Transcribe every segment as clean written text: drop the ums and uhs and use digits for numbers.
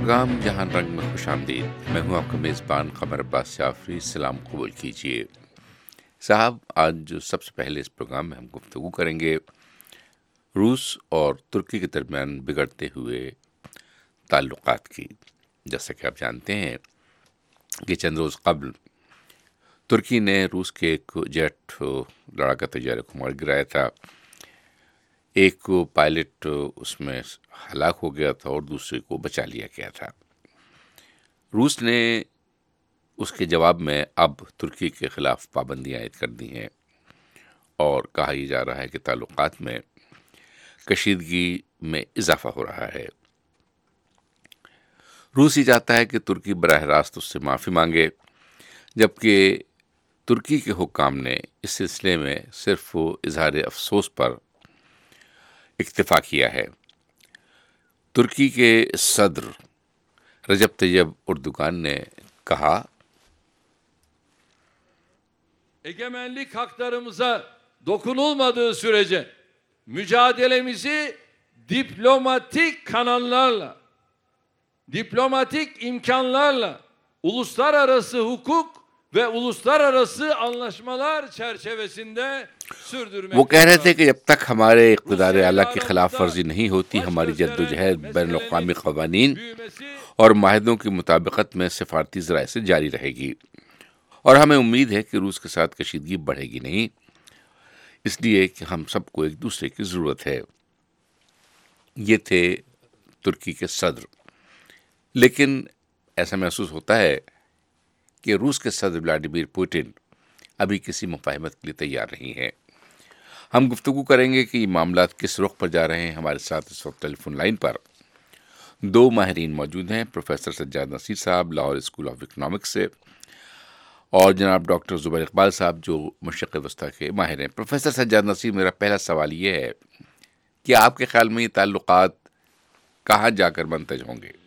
Programme جہان رنگ میں خوش آمدید. میں ہوں آپ کا میزبان قمر عباس جعفری. سلام قبول کیجیے. صاحب، آج جو سب سے پہلے اس پروگرام میں ہم گفتگو کریں گے روس اور ترکی کے درمیان بگڑتے ہوئے تعلقات کی. جیسا کہ آپ جانتے ہیں کہ چند روز قبل ترکی نے روس کے ایک جیٹ لڑاکا طیارے کو مار گرایا تھا. ایک پائلٹ اس میں ہلاک ہو گیا تھا اور دوسرے کو بچا لیا گیا تھا. روس نے اس کے جواب میں اب ترکی کے خلاف پابندیاں عائد کر دی ہیں اور کہا یہ جا رہا ہے کہ تعلقات میں کشیدگی میں اضافہ ہو رہا ہے. روس یہ چاہتا ہے کہ ترکی براہ راست اس سے معافی مانگے، جبکہ ترکی کے حکام نے اس سلسلے میں صرف اظہار افسوس پر اکتفا کیا ہے. ترکی کے صدر رجب طیب اردوغان نے کہا egemenlik haklarımıza dokunulmadığı sürece mücadelemizi diplomatik kanallarla, diplomatik imkanlarla, uluslararası hukuk ve uluslararası anlaşmalar çerçevesinde sürdürmek. وہ کہہ رہے تھے کہ جب تک ہمارے اقتدار اعلیٰ کی خلاف ورزی نہیں ہوتی، ہماری جدوجہد بین الاقوامی قوانین اور معاہدوں کی مطابقت میں سفارتی ذرائع سے جاری رہے گی، اور ہمیں امید ہے کہ روس کے ساتھ کشیدگی بڑھے گی نہیں، اس لیے کہ ہم سب کو ایک دوسرے کی ضرورت ہے. یہ تھے ترکی کے صدر. لیکن ایسا محسوس ہوتا ہے کہ روس کے صدر ولادیمیر پوٹن ابھی کسی مفاہمت کے لیے تیار نہیں ہے. ہم گفتگو کریں گے کہ یہ معاملات کس رخ پر جا رہے ہیں. ہمارے ساتھ اس وقت ٹیلی فون لائن پر دو ماہرین موجود ہیں، پروفیسر سجاد نصیر صاحب لاہور اسکول آف اکنامکس سے، اور جناب ڈاکٹر زبیر اقبال صاحب جو مشرق وسطیٰ کے ماہر ہیں. پروفیسر سجاد نصیر، میرا پہلا سوال یہ ہے کہ آپ کے خیال میں یہ تعلقات کہاں جا کر منتج ہوں گے؟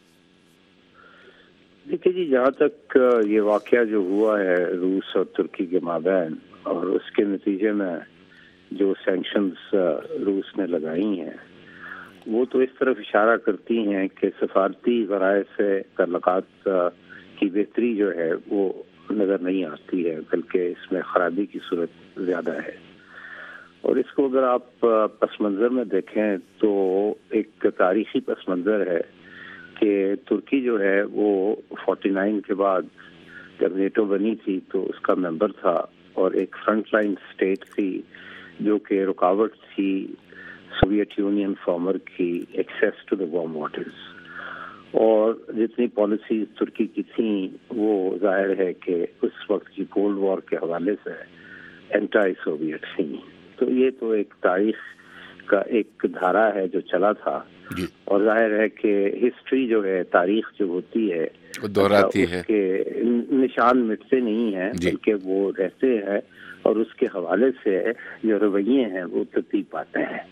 دیکھیے جی، جہاں تک یہ واقعہ جو ہوا ہے روس اور ترکی کے مابین، اور اس کے نتیجے میں جو سینکشنز روس نے لگائی ہیں، وہ تو اس طرف اشارہ کرتی ہیں کہ سفارتی ذرائع سے تعلقات کی بہتری جو ہے وہ نظر نہیں آتی ہے، بلکہ اس میں خرابی کی صورت زیادہ ہے. اور اس کو اگر آپ پس منظر میں دیکھیں تو ایک تاریخی پس منظر ہے کہ ترکی جو ہے وہ 49 کے بعد جب نیٹو بنی تھی تو اس کا ممبر تھا، اور ایک فرنٹ لائن سٹیٹ تھی جو کہ رکاوٹ تھی سوویت یونین فارمر کی access to the warm waters. اور جتنی پالیسیز ترکی کی تھیں وہ ظاہر ہے کہ اس وقت کی کولڈ وار کے حوالے سے اینٹائی سوویت تھیں. تو یہ تو ایک تاریخ کا ایک دھارا ہے جو چلا تھا، اور ظاہر ہے کہ ہسٹری جو ہے، تاریخ جو ہوتی ہے وہ دہراتی ہے، اس کے نشان مٹتے نہیں ہیں بلکہ وہ رہتے ہیں، اور اس کے حوالے سے جو رویے ہیں وہ ترتیب پاتے ہیں.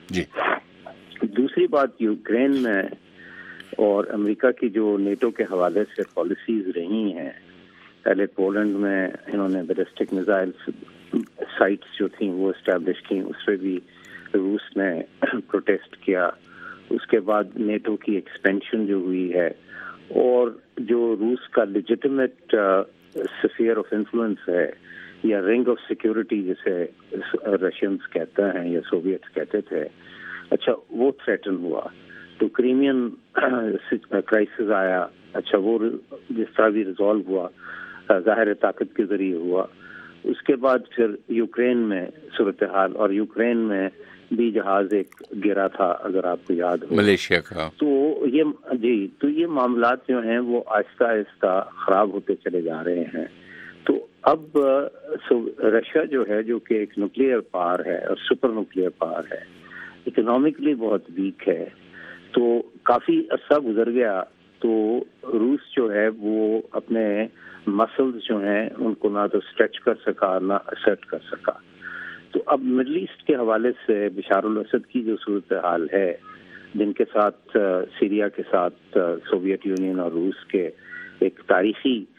دوسری بات، یوکرین میں اور امریکہ کی جو نیٹو کے حوالے سے پالیسیز رہی ہیں، پہلے پولینڈ میں انہوں نے بیلسٹک میزائل سائٹس جو تھیں وہ اسٹیبلش کی، اس پہ بھی روس نے پروٹیسٹ کیا. اس کے بعد نیٹو کی ایکسپینشن جو ہوئی ہے، اور جو روس کا لیجیٹمیٹ سفیئر آف انفلوئنس ہے یا رنگ آف سیکورٹی جسے رشینز کہتے ہیں یا سوویٹس کہتے تھے، اچھا وہ تھریٹن ہوا. تو کریمین کرائسس آیا، اچھا وہ جس طرح بھی ریزالو ہوا ظاہر طاقت کے ذریعے ہوا. اس کے بعد پھر یوکرین میں صورتحال، اور یوکرین میں بھی جہاز ایک گرا تھا اگر آپ کو یاد ہو، ملیشیا کا. تو یہ معاملات جو ہیں وہ آہستہ آہستہ خراب ہوتے چلے جا رہے ہیں. تو اب رشیا جو ہے، جو کہ ایک نیوکلیئر پاور ہے اور سپر نیوکلیئر پاور ہے، اکنامکلی بہت ویک ہے. تو کافی عرصہ گزر گیا تو روس جو ہے وہ اپنے مسلز جو ہیں ان کو نہ تو اسٹریچ کر سکا نہ اسرٹ کر سکا. تو اب مڈل ایسٹ کے حوالے سے بشار الاسد کی جو صورتحال ہے، جن کے ساتھ سیریا کے ساتھ سوویت یونین اور روس کے ایک تاریخی